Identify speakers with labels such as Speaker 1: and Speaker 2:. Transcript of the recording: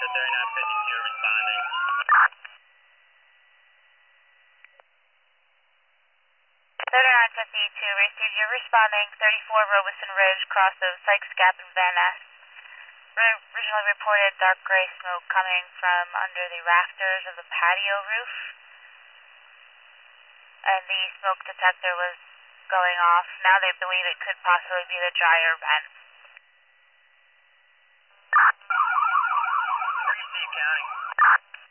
Speaker 1: 3952 responding.
Speaker 2: 3952, received. You're responding 34 Robeson Ridge, cross of Sykes Gap and Van Ness. Originally reported dark gray smoke coming from under the rafters of the patio roof, and the smoke detector was going off. Now they believe it could possibly be the dryer vent.
Speaker 1: Steve County.